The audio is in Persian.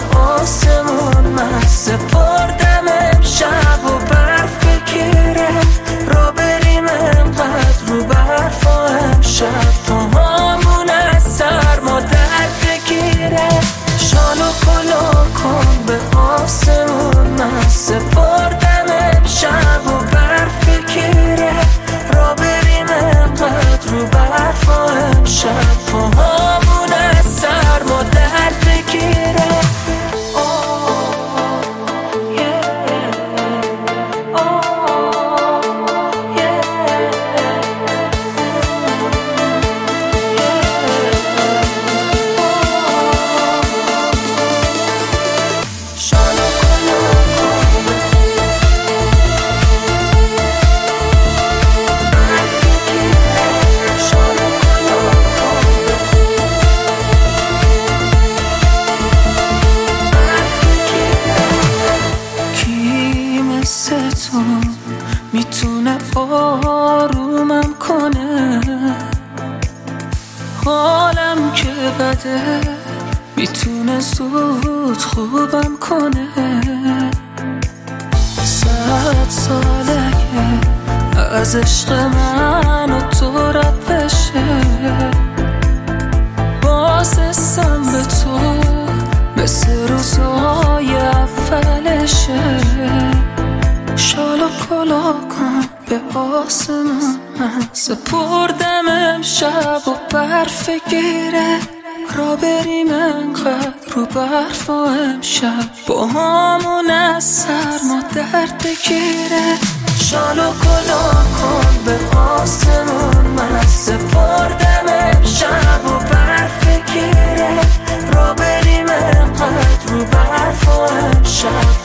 آسمون من سپردم امشب و برف بگیره را بریم انقدر رو برف و امشب پاهامون از سرما در بگیره شال و کلا کن به آسمون من سپردم امشب و برف بگیره را بریم انقدر رو برف و امشب پاهامون از سرما در بگیره میتونه آرومم کنه حالم که بده میتونه زود خوبم کنه 100 ساله از عشق من و تو رد بشه بازستم به تو مثل روزهای اولشه شال و کلا کن به آسمون من سپردم امشب و برف گیره را بریم انقدر رو برف و امشب با همون از سرما درد بگیره شال و کلا کن به آسمون من سپردم امشب و برف گیره را بریم انقدر رو برف و امشب